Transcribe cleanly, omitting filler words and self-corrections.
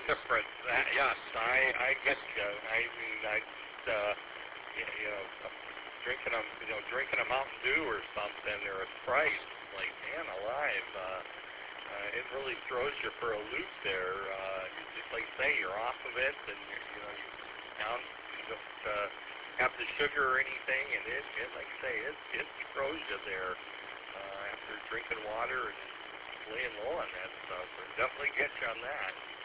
different. Yes, I get you. I mean, you know, drinking a Mountain Dew or something, or a Sprite, like, man alive, it really throws you for a loop there. You just, like say, you're off of it, and you don't have the sugar or anything, and it like I say, it throws you there after drinking water and laying low on that stuff. It definitely gets you on that.